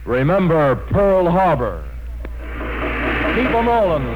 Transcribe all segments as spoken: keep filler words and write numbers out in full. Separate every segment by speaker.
Speaker 1: Remember Pearl Harbor. Keep 'em rolling.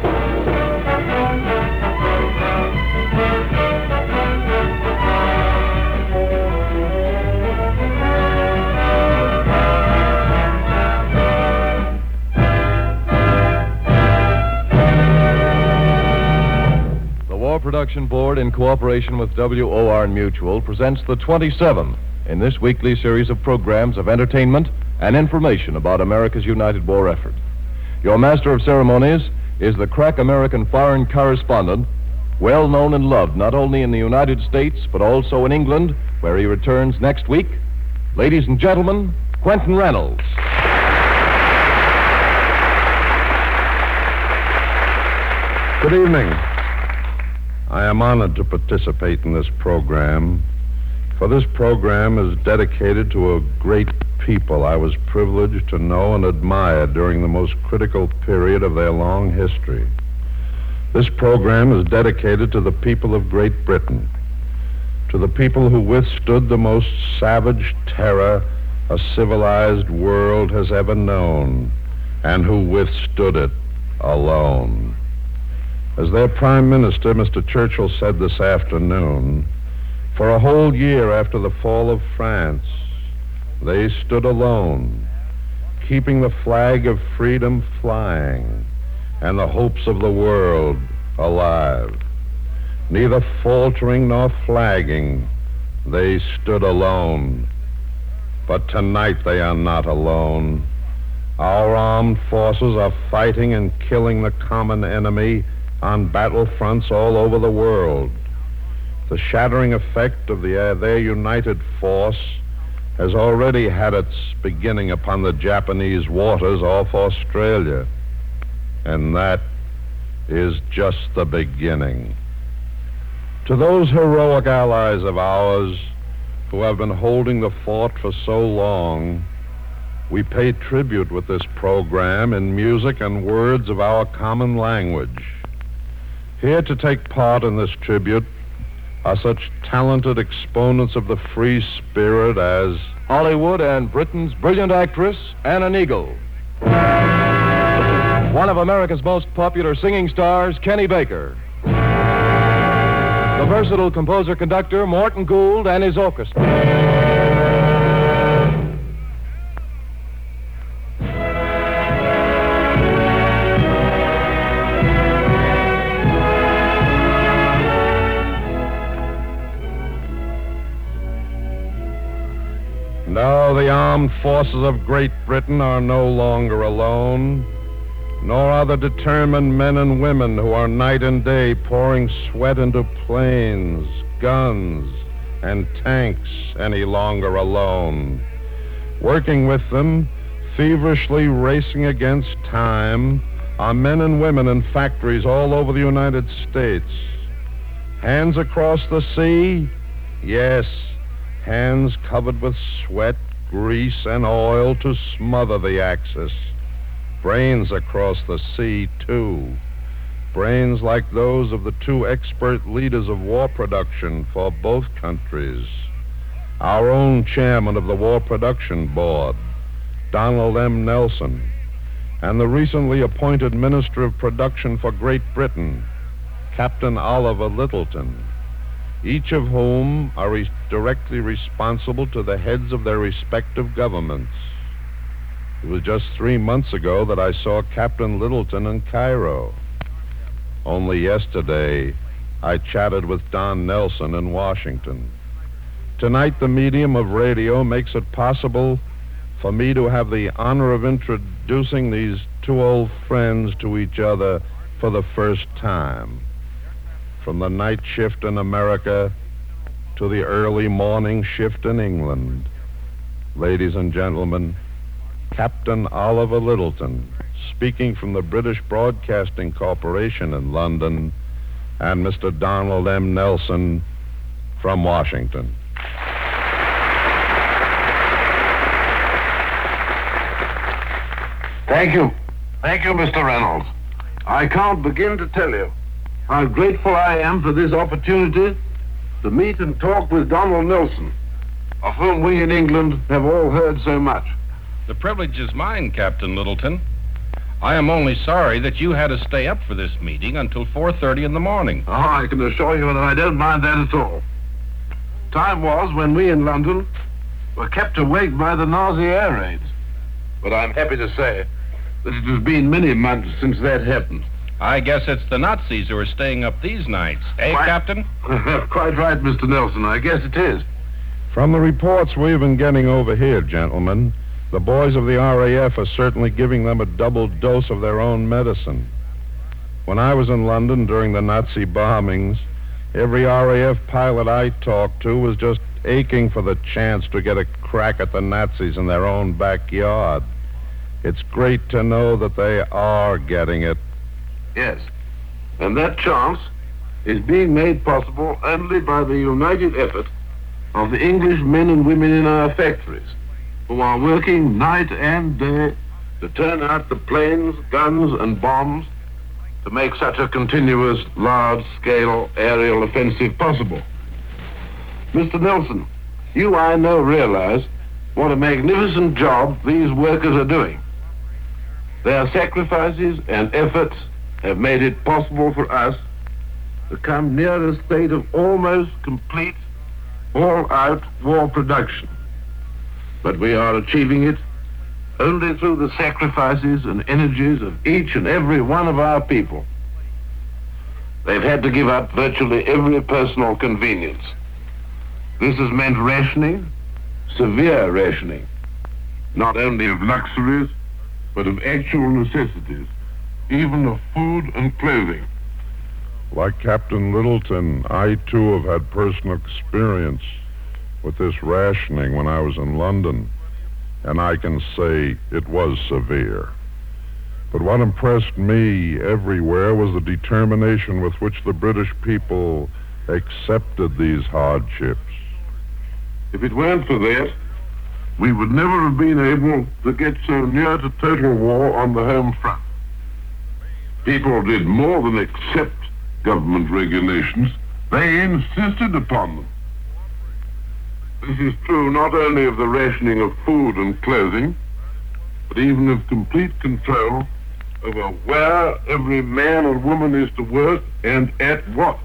Speaker 1: The War Production Board, in cooperation with W O R Mutual, presents the twenty-seventh in this weekly series of programs of entertainment and information about America's united war effort. Your master of ceremonies is the crack American foreign correspondent, well known and loved not only in the United States, but also in England, where he returns next week. Ladies and gentlemen, Quentin Reynolds.
Speaker 2: Good evening. I am honored to participate in this program, for this program is dedicated to a great people I was privileged to know and admire during the most critical period of their long history. This program is dedicated to the people of Great Britain, to the people who withstood the most savage terror a civilized world has ever known, and who withstood it alone. As their Prime Minister, Mister Churchill, said this afternoon, for a whole year after the fall of France, they stood alone, keeping the flag of freedom flying and the hopes of the world alive. Neither faltering nor flagging, they stood alone. But tonight they are not alone. Our armed forces are fighting and killing the common enemy on battlefronts all over the world. The shattering effect of the, uh, their united force has already had its beginning upon the Japanese waters off Australia. And that is just the beginning. To those heroic allies of ours who have been holding the fort for so long, we pay tribute with this program in music and words of our common language. Here to take part in this tribute are such talented exponents of the free spirit as
Speaker 1: Hollywood and Britain's brilliant actress, Anna Neagle. One of America's most popular singing stars, Kenny Baker. The versatile composer-conductor, Morton Gould, and his orchestra.
Speaker 2: No, the armed forces of Great Britain are no longer alone, nor are the determined men and women who are night and day pouring sweat into planes, guns, and tanks any longer alone. Working with them, feverishly racing against time, are men and women in factories all over the United States. Hands across the sea? Yes. Hands covered with sweat, grease, and oil to smother the Axis. Brains across the sea, too. Brains like those of the two expert leaders of war production for both countries. Our own chairman of the War Production Board, Donald M. Nelson, and the recently appointed Minister of Production for Great Britain, Captain Oliver Littleton, each of whom are re- directly responsible to the heads of their respective governments. It was just three months ago that I saw Captain Littleton in Cairo. Only yesterday, I chatted with Don Nelson in Washington. Tonight, the medium of radio makes it possible for me to have the honor of introducing these two old friends to each other for the first time. From the night shift in America to the early morning shift in England. Ladies and gentlemen, Captain Oliver Littleton, speaking from the British Broadcasting Corporation in London, and Mister Donald M. Nelson from Washington.
Speaker 3: Thank you. Thank you, Mister Reynolds. I can't begin to tell you how grateful I am for this opportunity to meet and talk with Donald Nelson, of whom we in England have all heard so much.
Speaker 2: The privilege is mine, Captain Littleton. I am only sorry that you had to stay up for this meeting until four thirty in the morning.
Speaker 3: Oh, I can assure you that I don't mind that at all. Time was when we in London were kept awake by the Nazi air raids. But I'm happy to say that it has been many months since that happened.
Speaker 2: I guess it's the Nazis who are staying up these nights, eh,
Speaker 3: Quite-
Speaker 2: Captain?
Speaker 3: Quite right, Mister Nelson. I guess it is.
Speaker 2: From the reports we've been getting over here, gentlemen, the boys of the R A F are certainly giving them a double dose of their own medicine. When I was in London during the Nazi bombings, every R A F pilot I talked to was just aching for the chance to get a crack at the Nazis in their own backyard. It's great to know that they are getting it.
Speaker 3: Yes. And that chance is being made possible only by the united effort of the English men and women in our factories, who are working night and day to turn out the planes, guns, and bombs to make such a continuous, large-scale aerial offensive possible. Mister Nelson, you, I know, realize what a magnificent job these workers are doing. Their sacrifices and efforts have made it possible for us to come near a state of almost complete, all-out war production. But we are achieving it only through the sacrifices and energies of each and every one of our people. They've had to give up virtually every personal convenience. This has meant rationing, severe rationing, not only of luxuries, but of actual necessities, even of food and clothing.
Speaker 2: Like Captain Littleton, I too have had personal experience with this rationing when I was in London, and I can say it was severe. But what impressed me everywhere was the determination with which the British people accepted these hardships.
Speaker 3: If it weren't for that, we would never have been able to get so near to total war on the home front. People did more than accept government regulations. They insisted upon them. This is true not only of the rationing of food and clothing, but even of complete control over where every man and woman is to work and at what.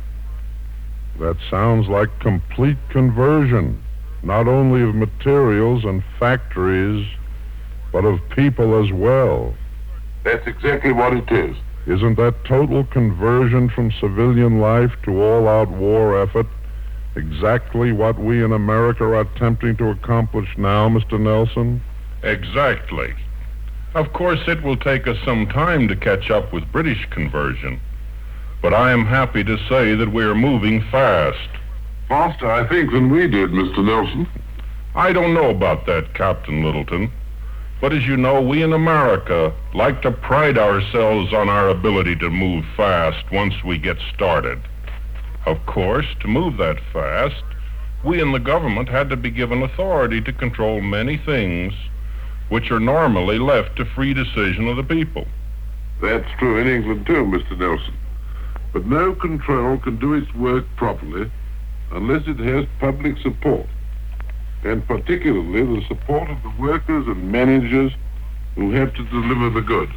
Speaker 2: That sounds like complete conversion, not only of materials and factories, but of people as well.
Speaker 3: That's exactly what it is.
Speaker 2: Isn't that total conversion from civilian life to all-out war effort exactly what we in America are attempting to accomplish now, Mister Nelson?
Speaker 4: Exactly. Of course, it will take us some time to catch up with British conversion, but I am happy to say that we are moving fast.
Speaker 3: Faster, I think, than we did, Mister Nelson.
Speaker 4: I don't know about that, Captain Littleton, but as you know, we in America like to pride ourselves on our ability to move fast once we get started. Of course, to move that fast, we in the government had to be given authority to control many things which are normally left to free decision of the people.
Speaker 3: That's true in England too, Mister Nelson. But no control can do its work properly unless it has public support, and particularly the support of the workers and managers who have to deliver the goods.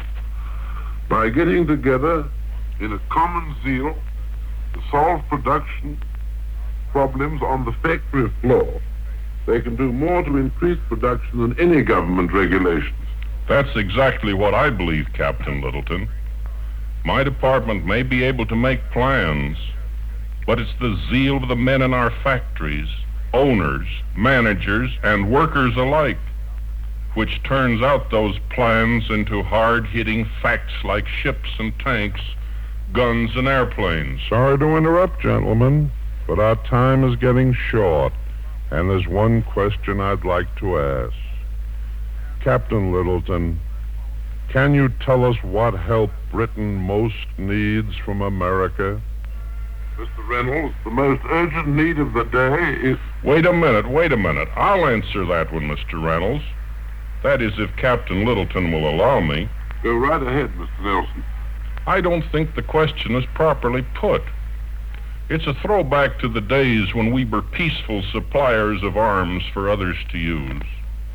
Speaker 3: By getting together in a common zeal to solve production problems on the factory floor, they can do more to increase production than any government regulations.
Speaker 4: That's exactly what I believe, Captain Littleton. My department may be able to make plans, but it's the zeal of the men in our factories, owners, managers, and workers alike, which turns out those plans into hard-hitting facts like ships and tanks, guns and airplanes.
Speaker 2: Sorry to interrupt, gentlemen, but our time is getting short, and there's one question I'd like to ask. Captain Littleton, can you tell us what help Britain most needs from America?
Speaker 3: Mister Reynolds, the most urgent need of the day is...
Speaker 4: Wait a minute, wait a minute. I'll answer that one, Mister Reynolds. That is, if Captain Littleton will allow me.
Speaker 3: Go right ahead, Mister Nelson.
Speaker 4: I don't think the question is properly put. It's a throwback to the days when we were peaceful suppliers of arms for others to use.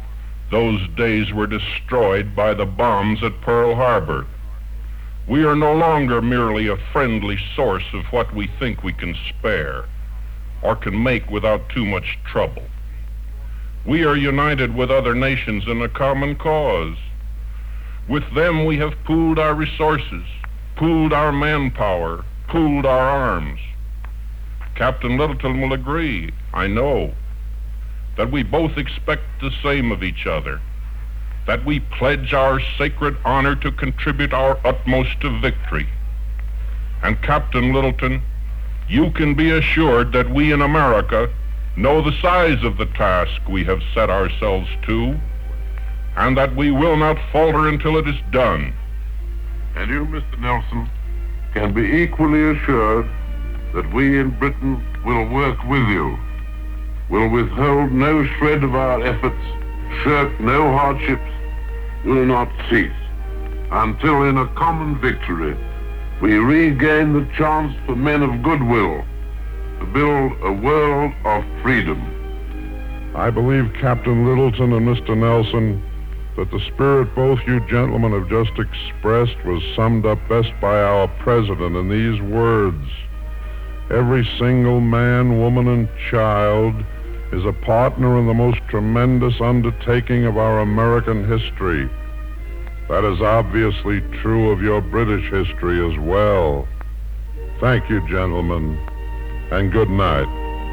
Speaker 4: Those days were destroyed by the bombs at Pearl Harbor. We are no longer merely a friendly source of what we think we can spare or can make without too much trouble. We are united with other nations in a common cause. With them we have pooled our resources, pooled our manpower, pooled our arms. Captain Littleton will agree, I know, that we both expect the same of each other, that we pledge our sacred honor to contribute our utmost to victory. And Captain Littleton, you can be assured that we in America know the size of the task we have set ourselves to, and that we will not falter until it is done.
Speaker 3: And you, Mister Nelson, can be equally assured that we in Britain will work with you, will withhold no shred of our efforts, shirk no hardships, will not cease, until in a common victory we regain the chance for men of goodwill to build a world of freedom.
Speaker 2: I believe, Captain Littleton and Mister Nelson, that the spirit both you gentlemen have just expressed was summed up best by our president in these words: every single man, woman, and child is a partner in the most tremendous undertaking of our American history. That is obviously true of your British history as well. Thank you, gentlemen, and good night.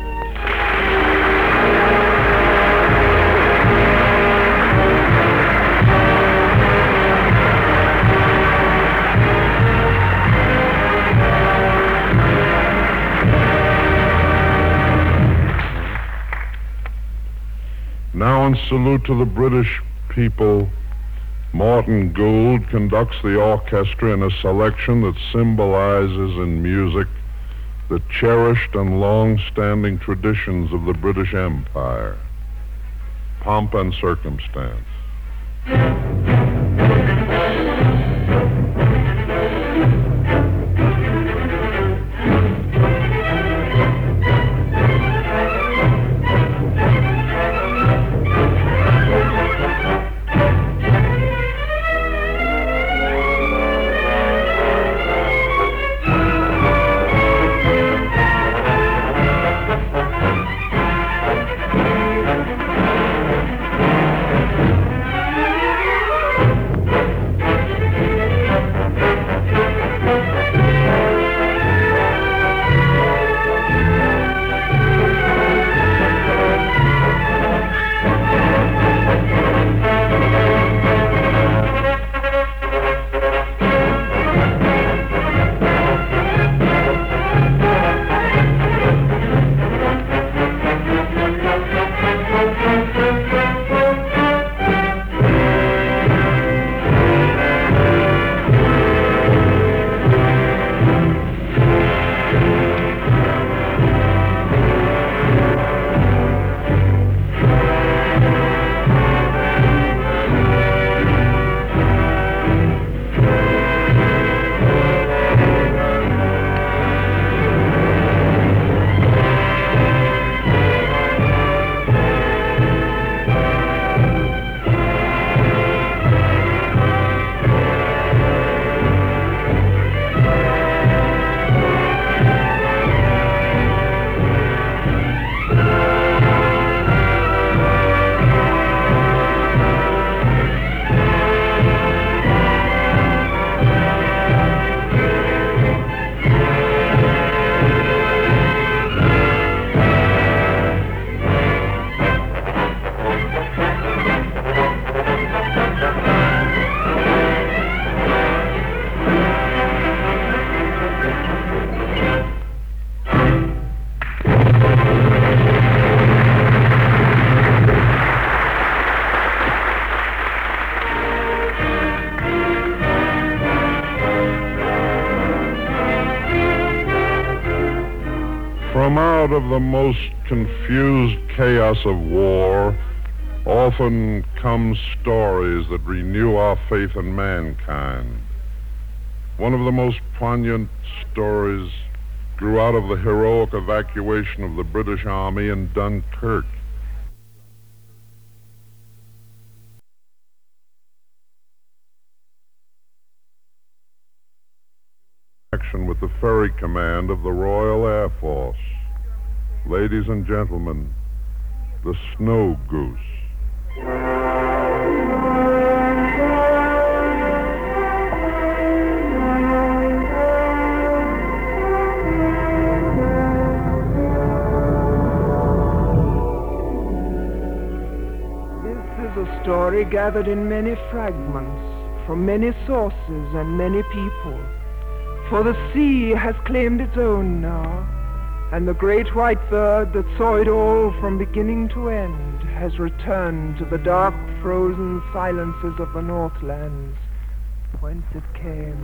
Speaker 2: Now, in salute to the British people, Morton Gould conducts the orchestra in a selection that symbolizes in music the cherished and long-standing traditions of the British Empire. Pomp and Circumstance. From out of the most confused chaos of war often come stories that renew our faith in mankind. One of the most poignant stories grew out of the heroic evacuation of the British Army in Dunkirk. Action with the Ferry Command of the Royal Air Force. Ladies and gentlemen, the Snow Goose.
Speaker 5: This is a story gathered in many fragments, from many sources and many people. For the sea has claimed its own now, and the great white bird that saw it all from beginning to end has returned to the dark, frozen silences of the Northlands, whence it came.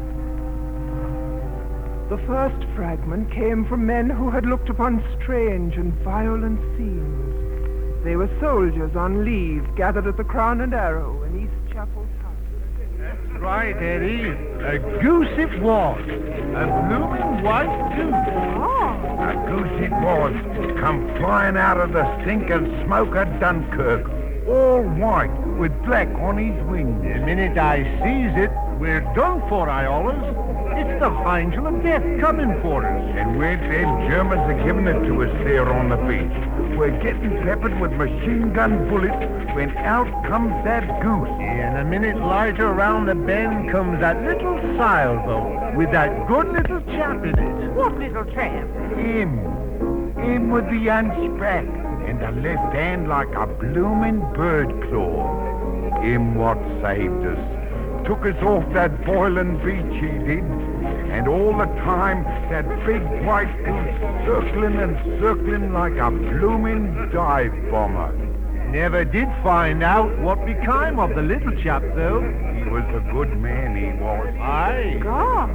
Speaker 5: The first fragment came from men who had looked upon strange and violent scenes. They were soldiers on leave, gathered at the Crown and Arrow in East Chapel Town.
Speaker 6: That's right, Eddie. A goose it was. A blooming white goose.
Speaker 5: Oh.
Speaker 6: A goose it was. Come flying out of the stink and smoke of Dunkirk. All white, with black on his wings. The minute I sees it, we're done for, Iolas. It's the angel of death coming for us. And where them Germans are giving it to us there on the beach. We're getting peppered with machine gun bullets when out comes that goose. Yeah, and a minute later around the bend comes that little sailboat with that good little chap in it.
Speaker 7: What little chap?
Speaker 6: Him. Him with the hunchback and the left hand like a bloomin' bird claw. Him what saved us. Took us off that boiling beach, he did. And all the time, that big white goose circling and circling like a bloomin' dive bomber.
Speaker 5: Never did find out what became of the little chap, though.
Speaker 6: He was a good man, he was.
Speaker 5: Aye.
Speaker 7: God.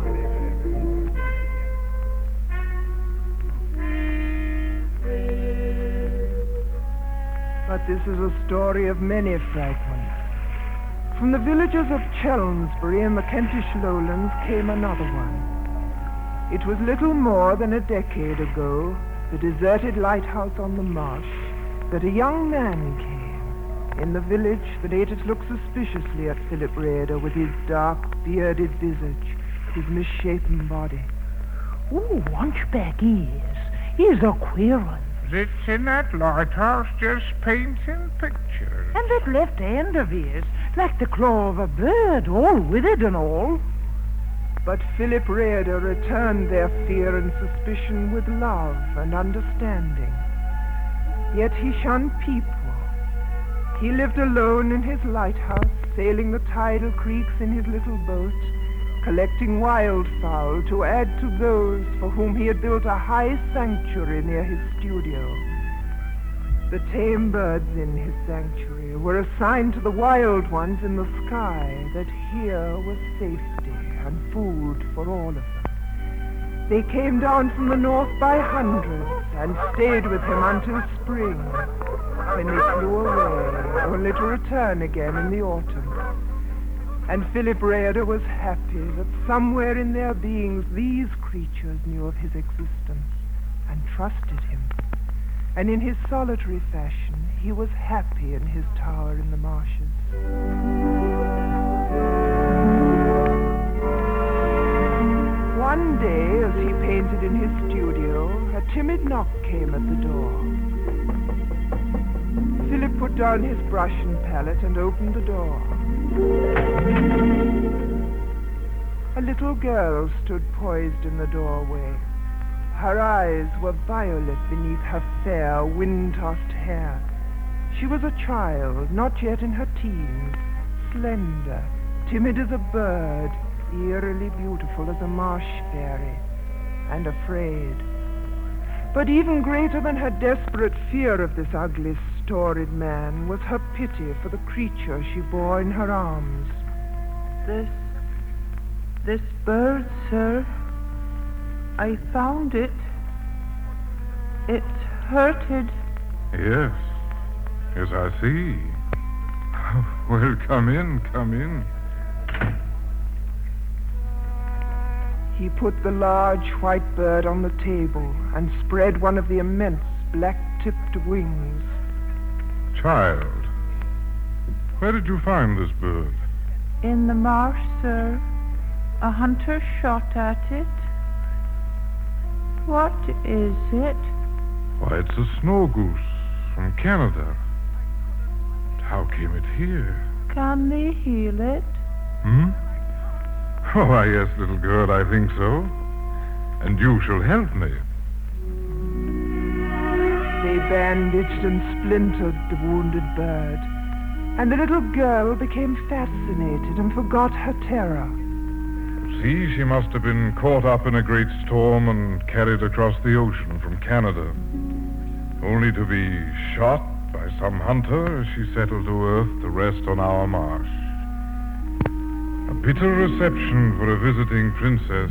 Speaker 5: But this is a story of many fragments. From the villages of Chelmsbury in the Kentish lowlands came another one. It was little more than a decade ago, the deserted lighthouse on the marsh, that a young man came. In the village, the natives looked suspiciously at Philip Rader with his dark, bearded visage, his misshapen body.
Speaker 7: Ooh, hunchback is. He's a queer one.
Speaker 6: Sits in that lighthouse just painting pictures.
Speaker 7: And that left hand of his, like the claw of a bird, all withered and all.
Speaker 5: But Philip Rader returned their fear and suspicion with love and understanding. Yet he shunned people. He lived alone in his lighthouse, sailing the tidal creeks in his little boat, collecting wildfowl to add to those for whom he had built a high sanctuary near his studio. The tame birds in his sanctuary were assigned to the wild ones in the sky, that here was safety and food for all of them. They came down from the north by hundreds and stayed with him until spring, when they flew away, only to return again in the autumn. And Philip Rader was happy that somewhere in their beings these creatures knew of his existence and trusted him. And in his solitary fashion, he was happy in his tower in the marshes. One day, as he painted in his studio, a timid knock came at the door. Philip put down his brush and palette and opened the door. A little girl stood poised in the doorway. Her eyes were violet beneath her fair, wind-tossed hair. She was a child, not yet in her teens, slender, timid as a bird, eerily beautiful as a marsh fairy, and afraid. But even greater than her desperate fear of this ugly, storied man was her pity for the creature she bore in her arms.
Speaker 8: This... this bird, sir, I found it. It's hurted.
Speaker 2: Yes. Yes, I see. Well, come in, come in.
Speaker 5: He put the large white bird on the table and spread one of the immense black-tipped wings.
Speaker 2: Child, where did you find this bird?
Speaker 8: In the marsh, sir. A hunter shot at it. What is it?
Speaker 9: Why, it's a snow goose from Canada. But how came it here?
Speaker 8: Can they heal it?
Speaker 9: Hmm? Oh, why, yes, little girl, I think so. And you shall help me.
Speaker 5: They bandaged and splintered the wounded bird, and the little girl became fascinated and forgot her terror.
Speaker 9: See, she must have been caught up in a great storm and carried across the ocean from Canada, only to be shot by some hunter as she settled to earth to rest on our marsh. A bitter reception for a visiting princess,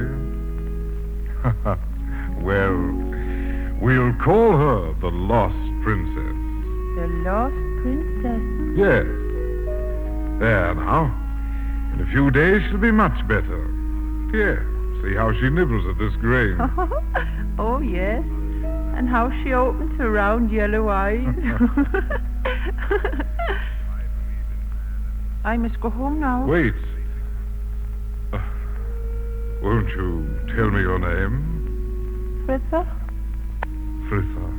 Speaker 9: eh? Well, we'll call her the Lost Princess.
Speaker 8: The Lost Princess?
Speaker 9: Yes. There now. In a few days she'll be much better. Here, see how she nibbles at this grain.
Speaker 8: Oh, yes. And how she opens her round yellow eyes. I must go home now.
Speaker 9: Wait. Uh, won't you tell me your name?
Speaker 8: Fritha?
Speaker 9: Fritha.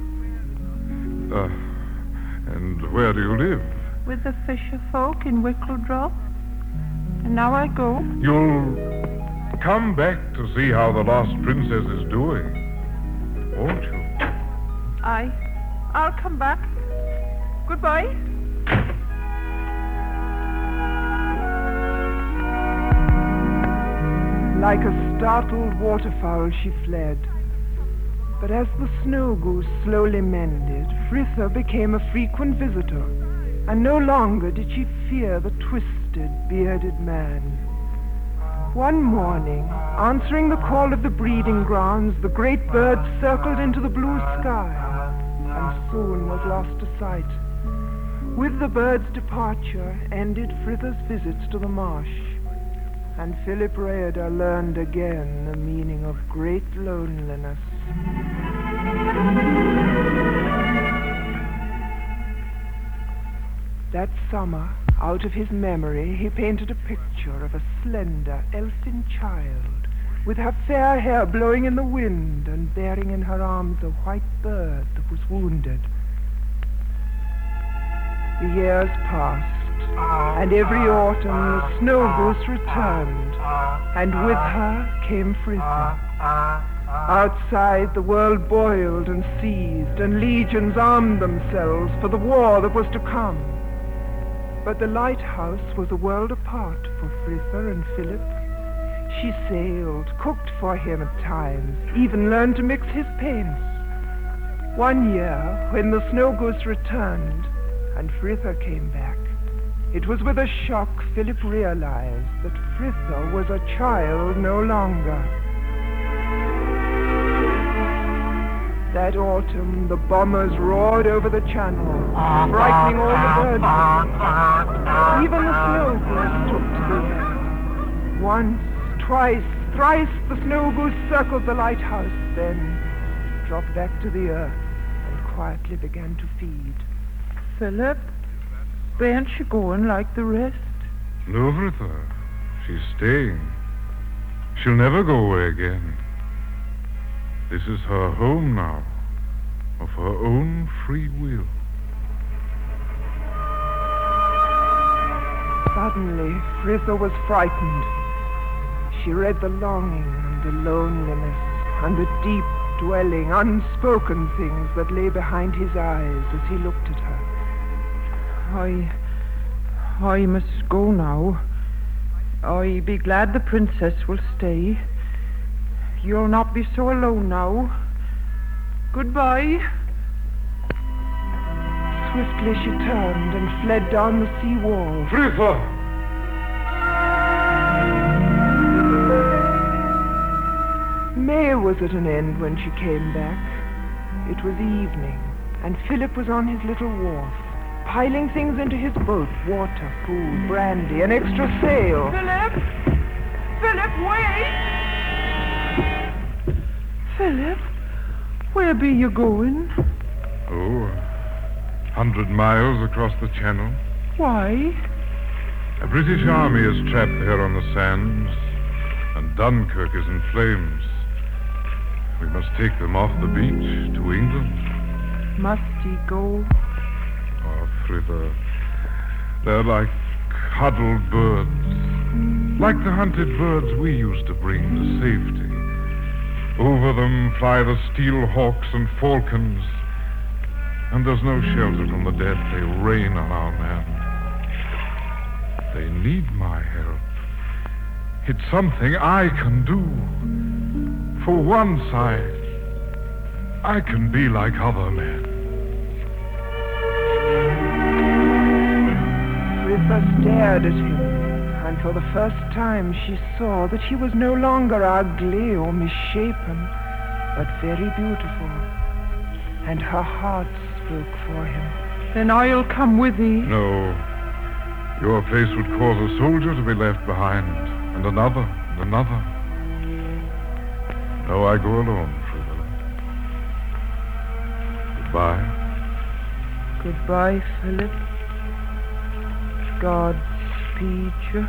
Speaker 9: Uh, and where do you live?
Speaker 8: With the fisher folk in Wickledrop. And now I go.
Speaker 9: You'll come back to see how the Lost Princess is doing, won't you?
Speaker 8: I... I'll come back. Goodbye.
Speaker 5: Like a startled waterfowl she fled. But as the snow goose slowly mended, Fritha became a frequent visitor, and no longer did she fear the twisted, bearded man. One morning, answering the call of the breeding grounds, the great bird circled into the blue sky, and soon was lost to sight. With the bird's departure ended Fritha's visits to the marsh, and Philip Raeder learned again the meaning of great loneliness. That summer, out of his memory, he painted a picture of a slender, elfin child, with her fair hair blowing in the wind and bearing in her arms a white bird that was wounded. The years passed, and every autumn the snow goose returned, and with her came Fritha. Outside, the world boiled and seethed, and legions armed themselves for the war that was to come. But the lighthouse was a world apart for Fritha and Philip. She sailed, cooked for him at times, even learned to mix his paints. One year, when the snow goose returned and Fritha came back, it was with a shock Philip realized that Fritha was a child no longer. That autumn, the bombers roared over the channel, frightening all the birds. Even the snow goose took to the air. Once, twice, thrice, the snow goose circled the lighthouse, then dropped back to the earth and quietly began to feed.
Speaker 8: Philip, ain't she going like the rest?
Speaker 9: No, Fritha. She's staying. She'll never go away again. This is her home now, of her own free will.
Speaker 5: Suddenly, Fritha was frightened. She read the longing and the loneliness and the deep dwelling, unspoken things that lay behind his eyes as he looked at her.
Speaker 8: I... I must go now. I be glad the princess will stay. You'll not be so alone now. Goodbye.
Speaker 5: Swiftly she turned and fled down the sea wall.
Speaker 9: Fritha!
Speaker 5: May was at an end when she came back. It was evening, and Philip was on his little wharf, piling things into his boat: water, food, brandy, an extra sail.
Speaker 8: Philip! Philip, wait! Philip, where be you going?
Speaker 9: Oh, a hundred miles across the channel.
Speaker 8: Why?
Speaker 9: A British army is trapped there on the sands. and Dunkirk is in flames. We must take them off the beach to England.
Speaker 8: Must he go?
Speaker 9: Oh, Frida, they're like huddled birds, like the hunted birds we used to bring to safety. Over them fly the steel hawks and falcons, and there's no shelter from the death they rain on our men. They need my help. It's something I can do. For once, I... I can be like other men.
Speaker 5: Frida stared at him, and for the first time she saw that he was no longer ugly or misshapen, but very beautiful. And her heart spoke for him.
Speaker 8: Then I'll come with thee.
Speaker 9: No. Your place would cause a soldier to be left behind, and another, and another. No, I go alone, Frida. Goodbye.
Speaker 8: Goodbye, Philip. God speed you.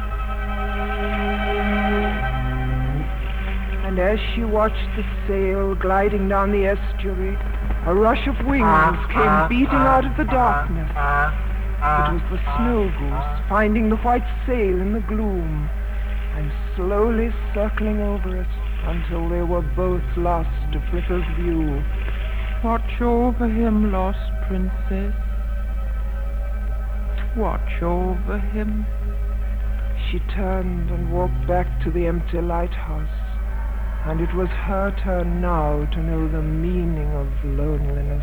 Speaker 5: And as she watched the sail gliding down the estuary, a rush of wings came beating out of the darkness. It was the snow goose finding the white sail in the gloom and slowly circling over it until they were both lost to Frida's view.
Speaker 8: Watch over him, lost princess. Watch over him.
Speaker 5: She turned and walked back to the empty lighthouse, and it was her turn now to know the meaning of loneliness.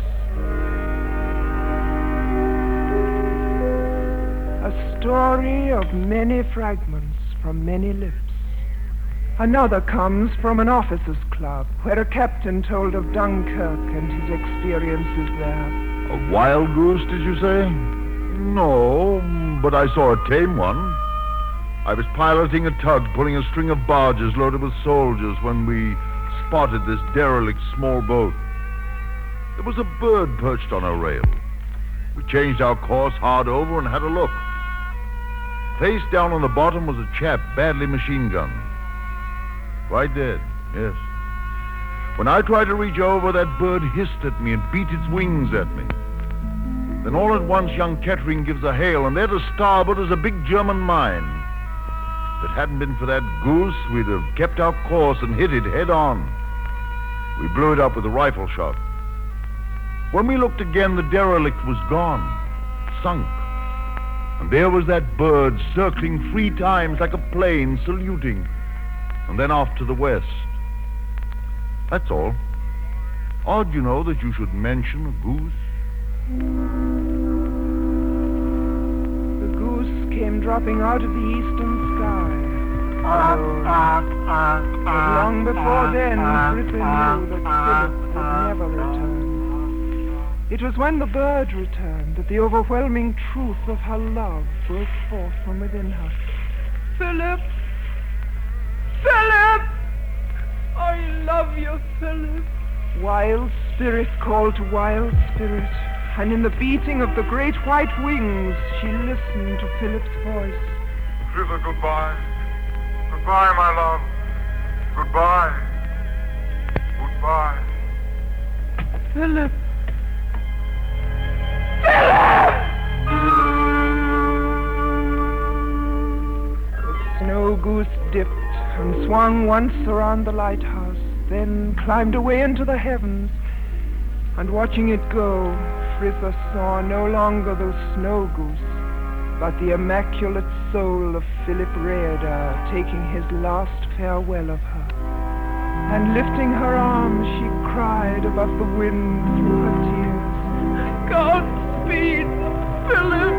Speaker 5: A story of many fragments from many lips. Another comes from an officers' club, where a captain told of Dunkirk and his experiences there.
Speaker 10: A wild goose, did you say? No, but I saw a tame one. I was piloting a tug, pulling a string of barges loaded with soldiers when we spotted this derelict small boat. There was a bird perched on a rail. We changed our course hard over and had a look. Face down on the bottom was a chap, badly machine-gunned. Quite dead, yes. When I tried to reach over, that bird hissed at me and beat its wings at me. Then all at once, young Kettering gives a hail, and there to starboard is a big German mine. If it hadn't been for that goose, we'd have kept our course and hit it head on. We blew it up with a rifle shot. When we looked again, the derelict was gone, sunk. And there was that bird circling three times like a plane, saluting, and then off to the west. That's all. Odd, you know, that you should mention a goose.
Speaker 5: The goose came dropping out of the eastern sky. Oh, but long before then, Frida knew that Philip would never return. It was when the bird returned that the overwhelming truth of her love broke forth from within her. Philip! Philip! I love you, Philip. Wild spirit called to wild spirit, and in the beating of the great white wings, she listened to Philip's voice.
Speaker 9: Frida, goodbye. Goodbye, my love. Goodbye. Goodbye.
Speaker 8: Philip!
Speaker 5: The snow goose dipped and swung once around the lighthouse, then climbed away into the heavens. And watching it go, Frida saw no longer the snow goose, but the immaculate soul of Philip Raeder taking his last farewell of her. And lifting her arms, she cried above the wind through her tears. Godspeed, Philip!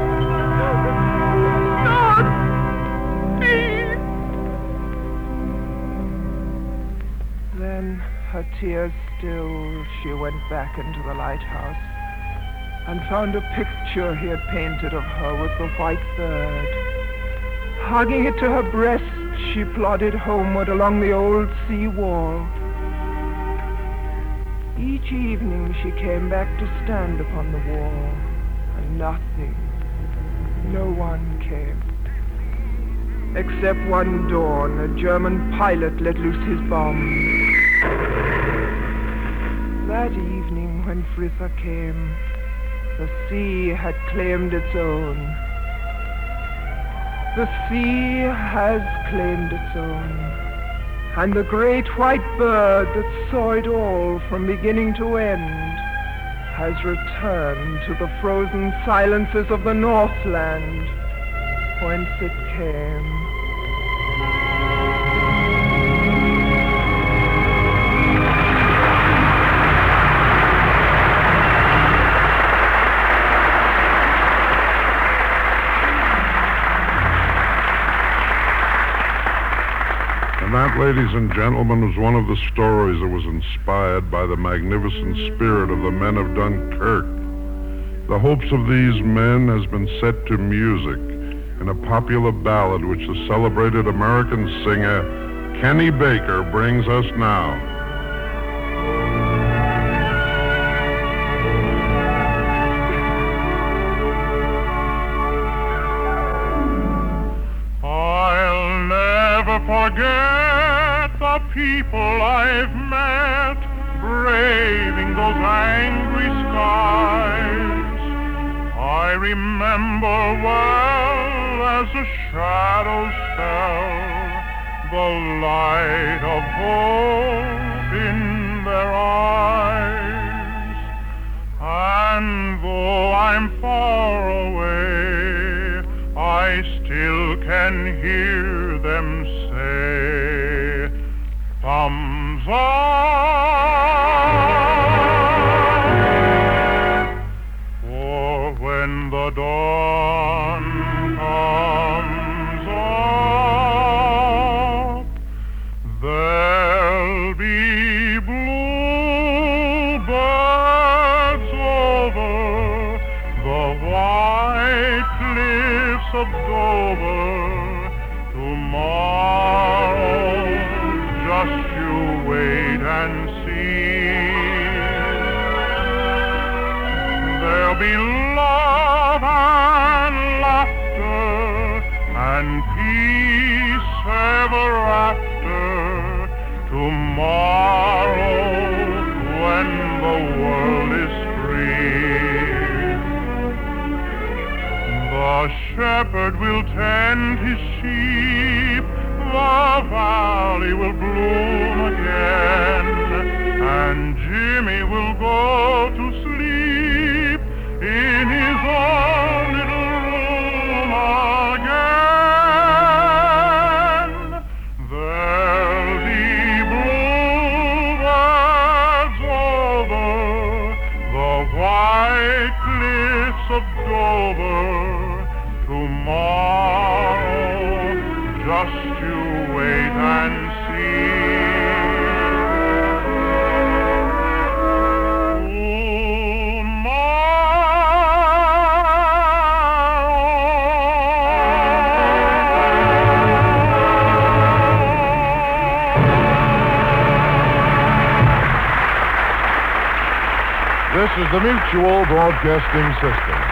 Speaker 5: Godspeed! Then, her tears stilled, she went back into the lighthouse and found a picture he had painted of her with the white bird. Hugging it to her breast, she plodded homeward along the old sea wall. Each evening she came back to stand upon the wall, and nothing, no one came. except one dawn, a German pilot let loose his bomb. That evening when Fritza came, the sea had claimed its own. The sea has claimed its own. And the great white bird that saw it all from beginning to end has returned to the frozen silences of the Northland, whence it came.
Speaker 2: And that, ladies and gentlemen, was one of the stories that was inspired by the magnificent spirit of the men of Dunkirk. The hopes of these men has been set to music in a popular ballad which the celebrated American singer Kenny Baker brings us now.
Speaker 11: I'll never forget the people I've met, braving those angry skies. I remember well as the shadows fell, the light of hope in their eyes. And though I'm far away, I still can hear them say, thumbs up. For when the dawn comes up, there'll be bluebirds over the white cliffs of Dover. Tomorrow, just you wait and see. There'll be love and laughter and peace ever after. Tomorrow, when the world is free. The shepherd will tend his sheep, the valley will bloom again, and Jimmy will go to sleep in his own little room again. There'll be bluebirds over the white cliffs of Dover. Tomorrow, just you wait and see.
Speaker 1: This is the Mutual Broadcasting System.